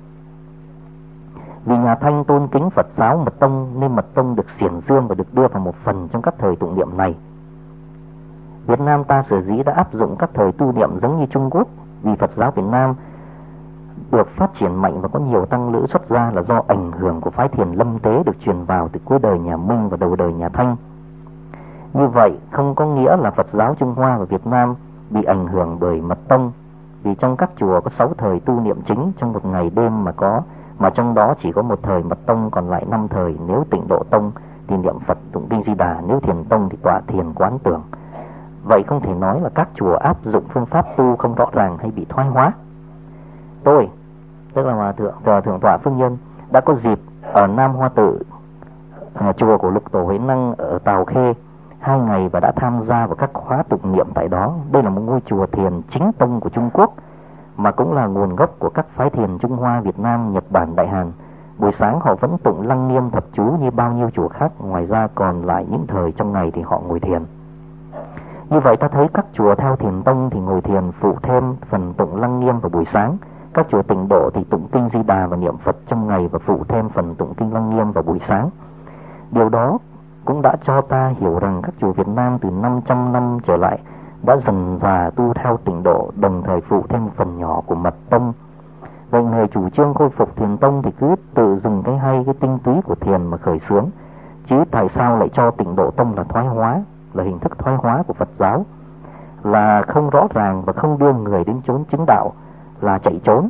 [SPEAKER 1] Vì nhà Thanh tôn kính Phật giáo mật tông, nên mật tông được xiển dương và được đưa vào một phần trong các thời tụng niệm này. Việt Nam ta sở dĩ đã áp dụng các thời tu niệm giống như Trung Quốc, vì Phật giáo Việt Nam được phát triển mạnh và có nhiều tăng lữ xuất gia là do ảnh hưởng của phái thiền Lâm Tế được truyền vào từ cuối đời nhà Minh và đầu đời nhà Thanh. Như vậy không có nghĩa là Phật giáo Trung Hoa và Việt Nam bị ảnh hưởng bởi mật tông, vì trong các chùa có sáu thời tu niệm chính trong một ngày đêm mà có, mà trong đó chỉ có một thời mật tông, còn lại năm thời nếu tịnh độ tông thì niệm Phật tụng kinh Di Đà, nếu thiền tông thì tọa thiền quán tưởng. Vậy không thể nói là các chùa áp dụng phương pháp tu không rõ ràng hay bị thoái hóa. Tôi, tức là Hòa thượng, thượng tọa Phương Nhân, đã có dịp ở Nam Hoa Tự, chùa của Lục Tổ Huệ Năng ở Tào Khê hai ngày và đã tham gia vào các khóa tụng niệm tại đó. Đây là một ngôi chùa thiền chính tông của Trung Quốc, mà cũng là nguồn gốc của các phái thiền Trung Hoa, Việt Nam, Nhật Bản, Đại Hàn. Buổi sáng họ vẫn tụng Lăng Nghiêm thập chú như bao nhiêu chùa khác, ngoài ra còn lại những thời trong ngày thì họ ngồi thiền. Như vậy ta thấy các chùa theo Thiền tông thì ngồi thiền phụ thêm phần tụng Lăng Nghiêm vào buổi sáng. Các chùa Tịnh độ thì tụng kinh Di Đà và niệm Phật trong ngày và phụ thêm phần tụng kinh Lăng Nghiêm vào buổi sáng. Điều đó cũng đã cho ta hiểu rằng các chùa Việt Nam từ năm trăm năm trở lại đã dần dà tu theo Tịnh độ, đồng thời phụ thêm phần nhỏ của Mật tông. Vậy người chủ trương khôi phục Thiền tông thì cứ tự dùng cái hay, cái tinh túy của thiền mà khởi xướng, chứ tại sao lại cho Tịnh độ tông là thoái hóa, là hình thức thoái hóa của Phật giáo, là không rõ ràng và không đưa người đến chốn chứng đạo, là chạy trốn.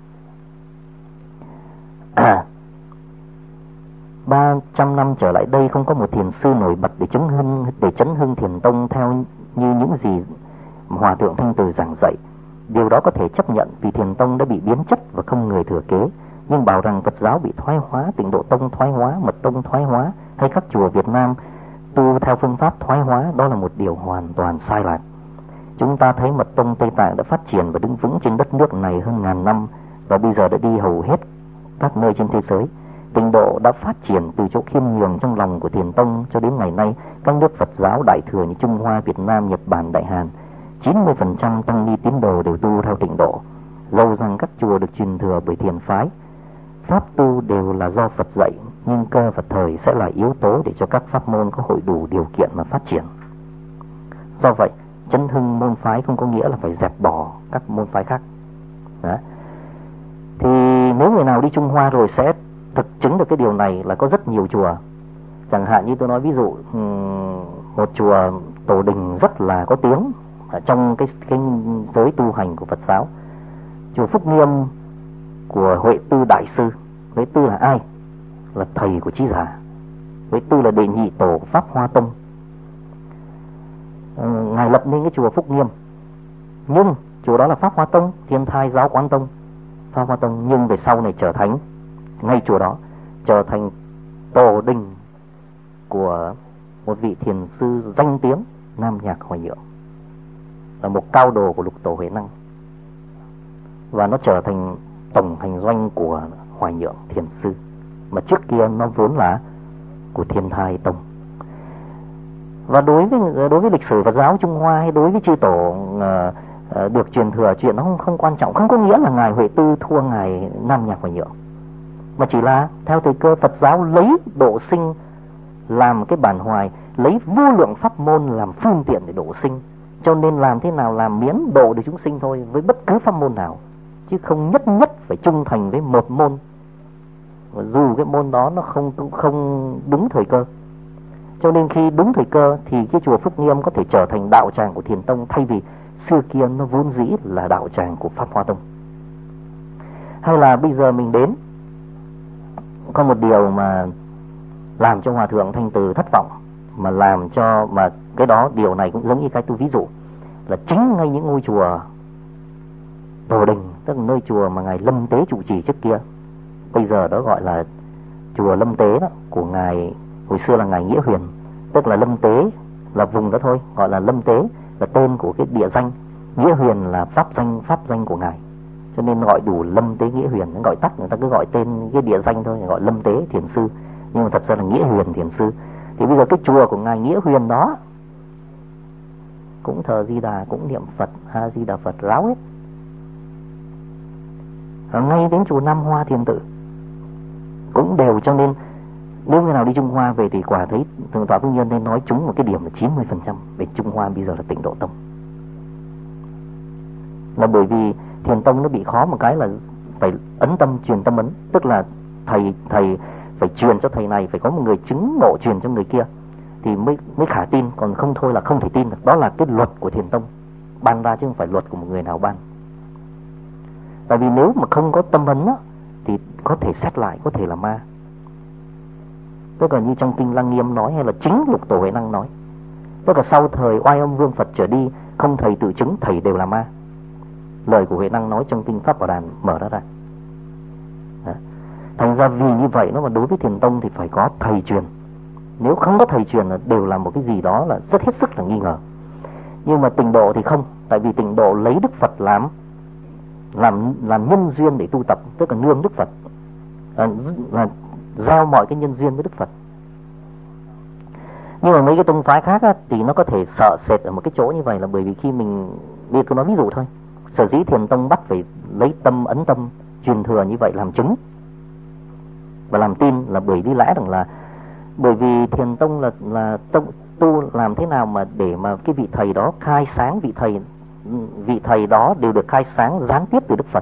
[SPEAKER 1] À, ba trăm năm trở lại đây không có một thiền sư nổi bật để chấn hưng để chấn hưng Thiền tông theo như những gì Hòa thượng Thanh Từ giảng dạy. Điều đó có thể chấp nhận vì Thiền tông đã bị biến chất và không người thừa kế. Nhưng bảo rằng Phật giáo bị thoái hóa, Tịnh độ tông thoái hóa, Mật tông thoái hóa, hay các chùa Việt Nam tu theo phương pháp thoái hóa, đó là một điều hoàn toàn sai lạc. Chúng ta thấy Mật tông Tây Tạng đã phát triển và đứng vững trên đất nước này hơn ngàn năm, và bây giờ đã đi hầu hết các nơi trên thế giới. Tịnh độ đã phát triển từ chỗ khiêm nhường trong lòng của Thiền tông cho đến ngày nay các nước Phật giáo đại thừa như Trung Hoa, Việt Nam, Nhật Bản, Đại Hàn, chín mươi phần trăm tăng ni tín đồ đều tu theo Tịnh độ. Dầu rằng các chùa được truyền thừa bởi thiền phái, pháp tu đều là do Phật dạy, nhưng cơ và thời sẽ là yếu tố để cho các pháp môn có hội đủ điều kiện mà phát triển. Do vậy, chấn hưng môn phái không có nghĩa là phải dẹp bỏ các môn phái khác. Đó. Thì nếu người nào đi Trung Hoa rồi sẽ thực chứng được cái điều này là có rất nhiều chùa. Chẳng hạn như tôi nói ví dụ một chùa Tổ Đình rất là có tiếng ở trong cái, cái giới tu hành của Phật giáo, chùa Phúc Nghiêm của Huệ Tư Đại Sư. Huệ Tư là ai? Là thầy của Chí Giả. Huệ Tư là đệ nhị tổ Pháp Hoa Tông. ờ, Ngài lập nên cái chùa Phúc Nghiêm, nhưng chùa đó là Pháp Hoa Tông, Thiên Thai Giáo Quán Tông, Pháp Hoa Tông. Nhưng về sau này trở thành, ngay chùa đó trở thành tổ đình của một vị thiền sư danh tiếng Nam Nhạc Hoài Nhượng, là một cao đồ của Lục Tổ Huệ Năng, và nó trở thành tổng hành doanh của Hoài Nhượng Thiền Sư, mà trước kia nó vốn là của Thiên Thai Tông. Và đối với đối với lịch sử Phật giáo Trung Hoa hay đối với chư tổ uh, uh, được truyền thừa, chuyện nó không không quan trọng, không có nghĩa là ngài Huệ Tư thua ngài Nam Nhạc Hoài Nhượng, mà chỉ là theo thời cơ Phật giáo lấy độ sinh làm cái bản hoài, lấy vô lượng pháp môn làm phương tiện để độ sinh, cho nên làm thế nào làm miễn độ được chúng sinh thôi, với bất cứ pháp môn nào, chứ không nhất nhất phải trung thành với một môn, dù cái môn đó nó không không đúng thời cơ. Cho nên khi đúng thời cơ thì cái chùa Phúc Nghiêm có thể trở thành đạo tràng của Thiền tông, thay vì xưa kia nó vốn dĩ là đạo tràng của Pháp Hoa Tông. Hay là bây giờ mình đến, có một điều mà làm cho Hòa thượng Thanh Từ thất vọng, mà làm cho mà cái đó, điều này cũng giống như cái tôi ví dụ, là chính ngay những ngôi chùa Tổ Đình, tức là nơi chùa mà ngài Lâm Tế trụ trì trước kia, bây giờ đó gọi là chùa Lâm Tế đó, của ngài hồi xưa là ngài Nghĩa Huyền, tức là Lâm Tế là vùng đó thôi, gọi là Lâm Tế là tên của cái địa danh, Nghĩa Huyền là pháp danh pháp danh của ngài, cho nên gọi đủ Lâm Tế Nghĩa Huyền. Gọi tắt người ta cứ gọi tên cái địa danh thôi, gọi Lâm Tế Thiền Sư, nhưng mà thật ra là Nghĩa Huyền Thiền Sư. Thì bây giờ cái chùa của ngài Nghĩa Huyền đó cũng thờ Di Đà, cũng niệm Phật, A Di Đà Phật ráo hết. Và ngay đến chùa Nam Hoa Thiền Tự cũng đều. Cho nên nếu người nào đi Trung Hoa về thì quả thấy Thượng tọa Phương Nhân nên nói trúng một cái điểm là chín mươi phần trăm về Trung Hoa bây giờ là Tịnh độ tông, là bởi vì Thiền tông nó bị khó một cái là phải ấn tâm truyền tâm ấn, tức là thầy thầy phải truyền cho thầy này, phải có một người chứng ngộ truyền cho người kia thì mới mới khả tin, còn không thôi là không thể tin được. Đó là cái luật của Thiền tông ban ra, chứ không phải luật của một người nào ban. Tại vì nếu mà không có tâm ấn á, thì có thể xét lại, có thể là ma. Tức là như trong kinh Lăng Nghiêm nói, hay là chính Lục Tổ Huệ Năng nói, tức là sau thời Oai Âm Vương Phật trở đi, không thầy tự chứng, thầy đều là ma. Lời của Huệ Năng nói trong kinh Pháp Bảo Đàn mở ra ra. À. Thành ra vì như vậy nó mà đối với Thiền tông thì phải có thầy truyền. Nếu không có thầy truyền là đều là một cái gì đó là rất hết sức là nghi ngờ. Nhưng mà Tịnh độ thì không, tại vì Tịnh độ lấy Đức Phật làm làm làm nhân duyên để tu tập, tức là nương Đức Phật, à, là giao mọi cái nhân duyên với Đức Phật. Nhưng mà mấy cái tông phái khác á, thì nó có thể sợ sệt ở một cái chỗ như vậy, là bởi vì khi mình, bây giờ tôi nói ví dụ thôi, sở dĩ Thiền tông bắt phải lấy tâm ấn tâm truyền thừa như vậy làm chứng và làm tin, là bởi lý lẽ rằng là bởi vì Thiền tông là là tông tu làm thế nào mà để mà cái vị thầy đó khai sáng, vị thầy vị thầy đó đều được khai sáng gián tiếp từ Đức Phật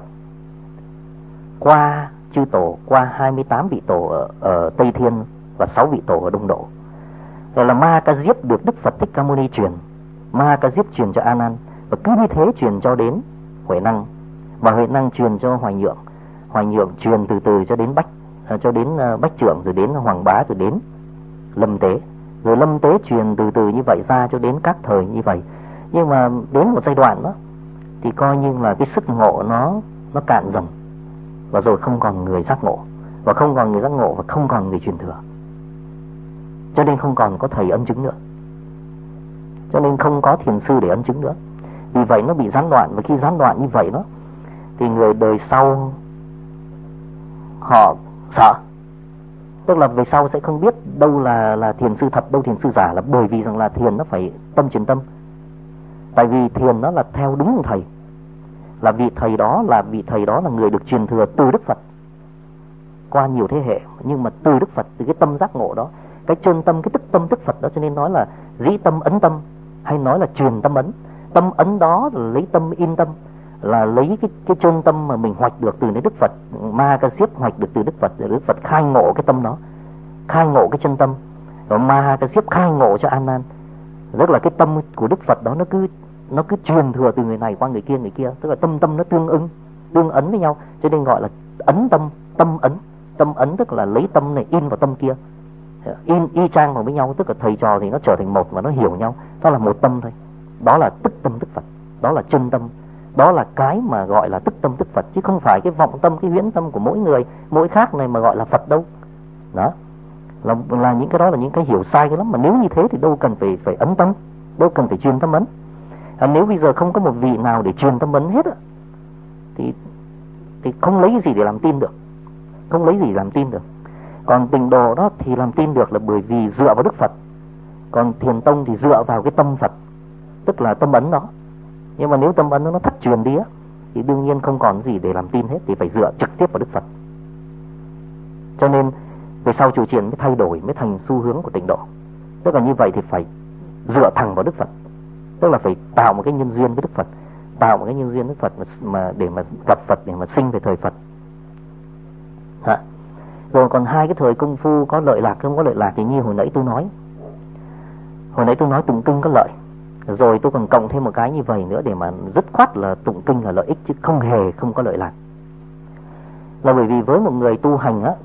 [SPEAKER 1] qua chư tổ, qua hai mươi tám vị tổ ở, ở Tây Thiên và sáu vị tổ ở Đông Độ. Rồi là Ma Ca Diếp được Đức Phật Thích Ca Mâu Ni truyền, Ma Ca Diếp truyền cho A Nan, và cứ như thế truyền cho đến Huệ Năng, và Huệ Năng truyền cho Hoài Nhượng, Hoài Nhượng truyền từ từ cho đến Bách, cho đến Bách Trưởng, rồi đến Hoàng Bá, rồi đến Lâm Tế, rồi Lâm Tế truyền từ từ như vậy ra cho đến các thời như vậy. Nhưng mà đến một giai đoạn đó thì coi như là cái sức ngộ nó nó cạn dần, và rồi không còn người giác ngộ, và không còn người giác ngộ và không còn người truyền thừa, cho nên không còn có thầy ấn chứng nữa, cho nên không có thiền sư để ấn chứng nữa. Vì vậy nó bị gián đoạn, và khi gián đoạn như vậy đó thì người đời sau họ sợ, tức là về sau sẽ không biết đâu là là thiền sư thật, đâu thiền sư giả, là bởi vì rằng là thiền nó phải tâm truyền tâm. Tại vì thiền nó là theo đúng thầy, là vị thầy đó là vị thầy đó là người được truyền thừa từ Đức Phật qua nhiều thế hệ, nhưng mà từ Đức Phật, từ cái tâm giác ngộ đó, cái chân tâm, cái tức tâm Đức Phật đó, cho nên nói là dĩ tâm ấn tâm, hay nói là truyền tâm ấn. Tâm ấn đó là lấy tâm in tâm, là lấy cái cái chân tâm mà mình hoạch được từ Đức Phật. Ma Ca Diếp hoạch được từ Đức Phật, rồi Đức Phật khai ngộ cái tâm đó, khai ngộ cái chân tâm, rồi Ma Ca Diếp khai ngộ cho A Nan. Rất là cái tâm của Đức Phật đó nó cứ nó cứ truyền thừa từ người này qua người kia, người kia, tức là tâm tâm nó tương ứng, tương ấn với nhau, cho nên gọi là ấn tâm, tâm ấn. Tâm ấn tức là lấy tâm này in vào tâm kia, in y chang vào với nhau, tức là thầy trò thì nó trở thành một và nó hiểu nhau, đó là một tâm thôi. Đó là tức tâm Đức Phật, đó là chân tâm, đó là cái mà gọi là tức tâm Đức Phật, chứ không phải cái vọng tâm, cái huyễn tâm của mỗi người mỗi khác này mà gọi là Phật đâu. Đó là, là những cái đó là những cái hiểu sai cái lắm. Mà nếu như thế thì đâu cần phải phải ấn tâm, đâu cần phải truyền tâm ấn. À, nếu bây giờ không có một vị nào để truyền tâm ấn hết á, thì thì không lấy cái gì để làm tin được, không lấy gì làm tin được. Còn Tịnh Độ đó thì làm tin được là bởi vì dựa vào Đức Phật, còn Thiền tông thì dựa vào cái tâm Phật, tức là tâm ấn đó. Nhưng mà nếu tâm ấn đó nó thất truyền đi á, thì đương nhiên không còn gì để làm tin hết, thì phải dựa trực tiếp vào Đức Phật. Cho nên về sau Chùa Chiền mới thay đổi, mới thành xu hướng của Tịnh Độ. Tức là như vậy thì phải dựa thẳng vào Đức Phật, tức là phải tạo một cái nhân duyên với Đức Phật, tạo một cái nhân duyên với Phật mà, mà để mà gặp Phật, để mà sinh về thời Phật. Hả? Rồi còn hai cái thời công phu có lợi lạc không có lợi lạc thì như hồi nãy tôi nói, hồi nãy tôi nói tụng kinh có lợi, rồi tôi còn cộng thêm một cái như vậy nữa để mà dứt khoát là tụng kinh là lợi ích, chứ không hề không có lợi lạc. Là bởi vì với một người tu hành á,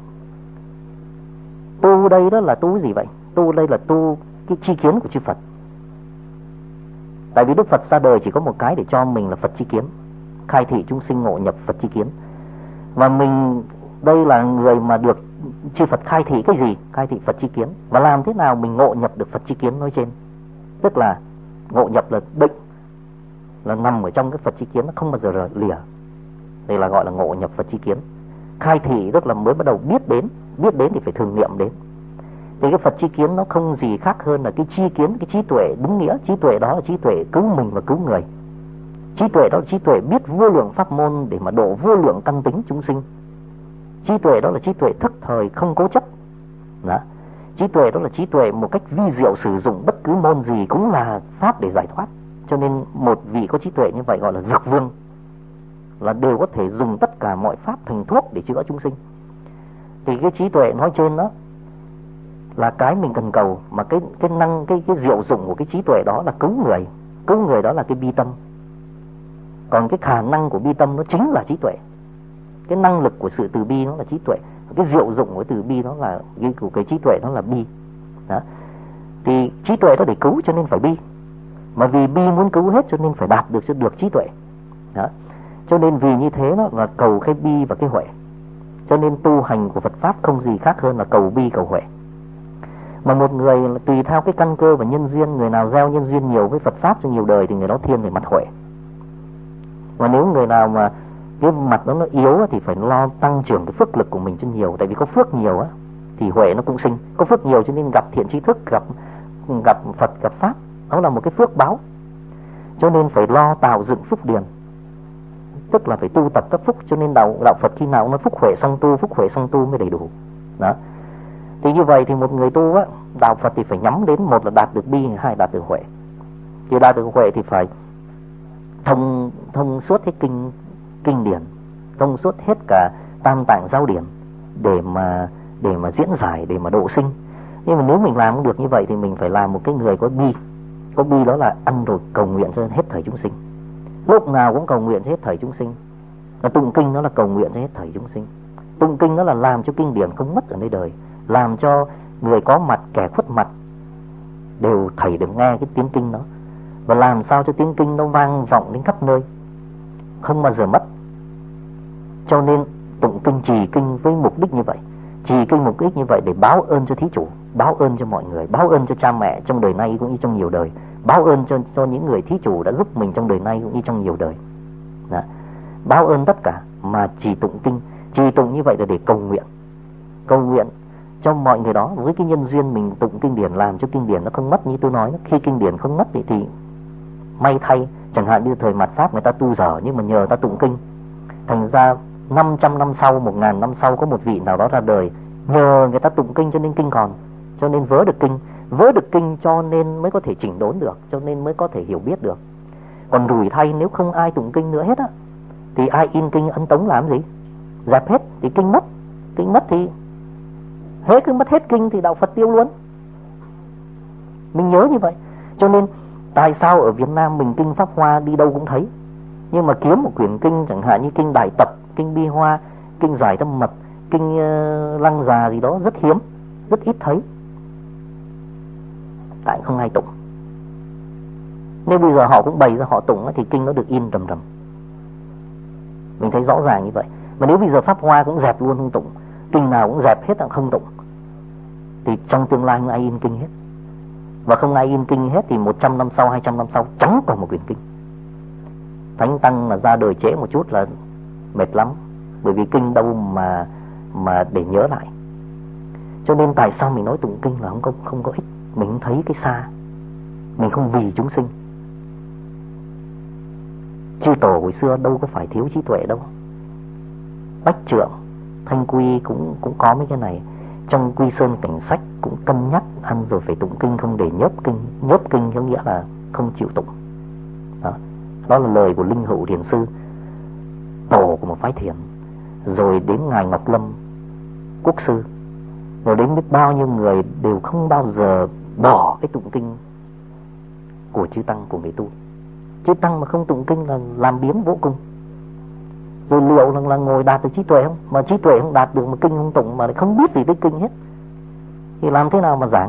[SPEAKER 1] tu đây đó là tu gì vậy? Tu đây là tu cái chi kiến của chư Phật. Tại vì Đức Phật ra đời chỉ có một cái để cho mình là Phật chi kiến, khai thị chúng sinh ngộ nhập Phật chi kiến. Và mình đây là người mà được chư Phật khai thị cái gì? Khai thị Phật chi kiến. Và làm thế nào mình ngộ nhập được Phật chi kiến nói trên? Tức là ngộ nhập là định, là nằm ở trong cái Phật chi kiến, nó không bao giờ lìa. Đây là gọi là ngộ nhập Phật chi kiến. Khai thị tức là mới bắt đầu biết đến, biết đến thì phải thường niệm đến. Thì cái Phật chi kiến nó không gì khác hơn là cái chi kiến, cái trí tuệ đúng nghĩa. Trí tuệ đó là trí tuệ cứu mình và cứu người. Trí tuệ đó là trí tuệ biết vô lượng pháp môn để mà độ vô lượng căn tính chúng sinh. Trí tuệ đó là trí tuệ thức thời không cố chấp. Đó. Trí tuệ đó là trí tuệ một cách vi diệu, sử dụng bất cứ môn gì cũng là pháp để giải thoát. Cho nên một vị có trí tuệ như vậy gọi là dược vương, là đều có thể dùng tất cả mọi pháp thành thuốc để chữa chúng sinh. Thì cái trí tuệ nói trên đó là cái mình cần cầu, mà cái cái năng cái cái diệu dụng của cái trí tuệ đó là cứu người. Cứu người đó là cái bi tâm. Còn cái khả năng của bi tâm nó chính là trí tuệ. Cái năng lực của sự từ bi nó là trí tuệ. Cái diệu dụng của từ bi nó là cái của cái trí tuệ nó là bi. Đó. Thì trí tuệ đó để cứu cho nên phải bi. Mà vì bi muốn cứu hết cho nên phải đạt được cho được trí tuệ. Đó. Cho nên vì như thế nó là cầu cái bi và cái huệ. Cho nên tu hành của Phật pháp không gì khác hơn là cầu bi cầu huệ. Mà một người tùy theo cái căn cơ và nhân duyên, người nào gieo nhân duyên nhiều với Phật pháp trong nhiều đời thì người đó thiên về mặt huệ. Và nếu người nào mà cái mặt đó nó yếu thì phải lo tăng trưởng cái phước lực của mình cho nhiều. Tại vì có phước nhiều á thì huệ nó cũng sinh. Có phước nhiều cho nên gặp thiện tri thức, gặp gặp Phật, gặp Pháp, đó là một cái phước báo. Cho nên phải lo tạo dựng phúc điền, tức là phải tu tập các phúc. Cho nên đạo đạo Phật khi nào nó phúc huệ song tu, phúc huệ song tu mới đầy đủ. Đó. Thì như vậy thì một người tu á, đạo Phật thì phải nhắm đến, một là đạt được bi, hai đạt được huệ. Thì đạt được huệ thì phải thông thông suốt hết kinh kinh điển, thông suốt hết cả tam tạng giáo điển để mà để mà diễn giải, để mà độ sinh. Nhưng mà nếu mình làm không được như vậy thì mình phải làm một cái người có bi. Có bi đó là ăn rồi cầu nguyện cho hết thảy chúng sinh, lúc nào cũng cầu nguyện cho hết thảy chúng sinh. Và tụng kinh đó là cầu nguyện cho hết thảy chúng sinh. Tụng kinh đó là làm cho kinh điển không mất ở nơi đời, làm cho người có mặt, kẻ khuất mặt đều thảy được nghe cái tiếng kinh đó, và làm sao cho tiếng kinh nó vang vọng đến khắp nơi, không bao giờ mất. Cho nên tụng kinh, trì kinh với mục đích như vậy. Trì kinh mục đích như vậy để báo ơn cho thí chủ, báo ơn cho mọi người, báo ơn cho cha mẹ trong đời nay cũng như trong nhiều đời, báo ơn cho, cho những người thí chủ đã giúp mình trong đời nay cũng như trong nhiều đời. Đó. Báo ơn tất cả mà trì tụng kinh. Trì tụng như vậy là để cầu nguyện, cầu nguyện cho mọi người đó. Với cái nhân duyên mình tụng kinh điển, làm cho kinh điển nó không mất. Như tôi nói, khi kinh điển không mất thì, thì may thay, chẳng hạn như thời mạt Pháp người ta tu dở, nhưng mà nhờ ta tụng kinh, thành ra năm trăm năm sau, một ngàn năm sau có một vị nào đó ra đời, nhờ người ta tụng kinh cho nên kinh còn, cho nên vớ được kinh, vớ được kinh cho nên mới có thể chỉnh đốn được, cho nên mới có thể hiểu biết được. Còn rủi thay nếu không ai tụng kinh nữa hết á, thì ai in kinh ấn tống làm gì? Dẹp hết thì kinh mất, kinh mất thì hết, cứ mất hết kinh thì đạo Phật tiêu luôn. Mình nhớ như vậy. Cho nên tại sao ở Việt Nam mình kinh Pháp Hoa đi đâu cũng thấy, nhưng mà kiếm một quyển kinh chẳng hạn như kinh Đại Tập, kinh Bi Hoa, kinh Giải Tâm Mật, kinh uh, Lăng Già gì đó rất hiếm, rất ít thấy. Tại không ai tụng. Nếu bây giờ họ cũng bày ra họ tụng thì kinh nó được in rầm rầm. Mình thấy rõ ràng như vậy. Mà nếu bây giờ Pháp Hoa cũng dẹp luôn không tụng, kinh nào cũng dẹp hết không tụng, thì trong tương lai không ai in kinh hết. Và không ai in kinh hết thì một trăm năm sau, hai trăm năm sau chẳng còn một quyển kinh. Thánh tăng mà ra đời trễ một chút là mệt lắm, bởi vì kinh đâu mà mà để nhớ lại. Cho nên tại sao mình nói tụng kinh là không có không có ích, mình không thấy cái xa, mình không vì chúng sinh. Chư tổ hồi xưa đâu có phải thiếu trí tuệ đâu. Bách Trượng, Thanh Quy cũng cũng có mấy cái này. Trong Quy Sơn Cảnh Sách cũng cân nhắc ăn rồi phải tụng kinh, không để nhớp kinh. Nhớp kinh có nghĩa là không chịu tụng. Đó, đó là lời của Linh Hữu Thiền Sư, tổ của một phái thiền. Rồi đến Ngài Ngọc Lâm Quốc Sư, rồi đến biết bao nhiêu người đều không bao giờ bỏ cái tụng kinh của chư tăng, của người tu. Chư tăng mà không tụng kinh là làm biếng vô cùng. Rồi liệu là, là ngồi đạt được trí tuệ không? Mà trí tuệ không đạt được mà kinh không tụng, mà không biết gì tới kinh hết, thì làm thế nào mà giảng?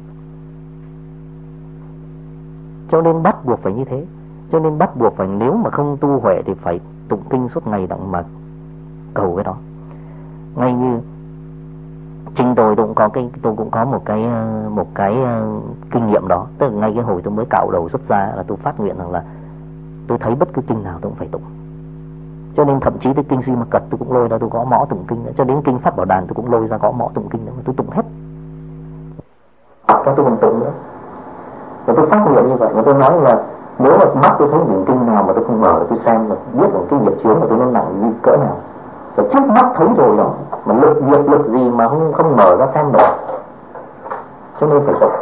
[SPEAKER 1] Cho nên bắt buộc phải như thế. Cho nên bắt buộc phải, nếu mà không tu huệ thì phải tụng kinh suốt ngày đặng mà cầu cái đó. Ngay như chính tôi cũng có cái tôi cũng có một cái một cái uh, kinh nghiệm đó. Tức là ngay cái hồi tôi mới cạo đầu xuất ra là tôi phát nguyện rằng là tôi thấy bất cứ kinh nào tôi cũng phải tụng. Cho nên thậm chí tới kinh Duy Ma Cật tôi cũng lôi ra tôi gõ mõ tụng kinh nữa. Cho đến kinh Pháp Bảo Đàn tôi cũng lôi ra gõ mõ tụng kinh nữa, mà tôi tụng hết. Cho tôi còn tụng nữa. Và tôi phát nguyện như vậy. Và tôi nói là nếu mà mắt tôi thấy những kinh nào mà tôi không mở, tôi xem là biết một cái nghiệp chướng mà tôi nó nặng như cỡ nào. Và trước mắt thấy rồi đó, mà lực nghiệp lực gì mà không không mở ra xem được. Cho nên phải tụng.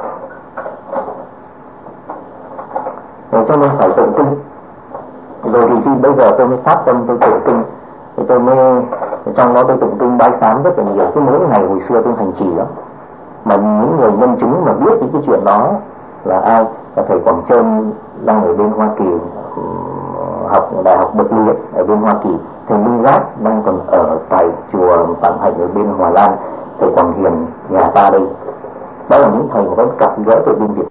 [SPEAKER 1] Rồi cho nên phải tụng kinh. Rồi thì khi bây giờ tôi mới phát tâm tôi tụng kinh, thì tôi mới trong đó tôi tụng kinh bái sám rất là nhiều. Cái mỗi ngày hồi xưa tôi hành trì đó, mà những người nhân chứng mà biết những cái chuyện đó là ai? Là thầy Quảng Trơn đang ở bên Hoa Kỳ, học đại học Berkeley ở bên Hoa Kỳ. Thầy Minh Giác đang còn ở tại chùa Tạng Hạnh ở bên Hòa Lan. Thầy Quảng Hiền nhà ta đây. Đó là những thầy mà có gặp gỡ từ bên Việt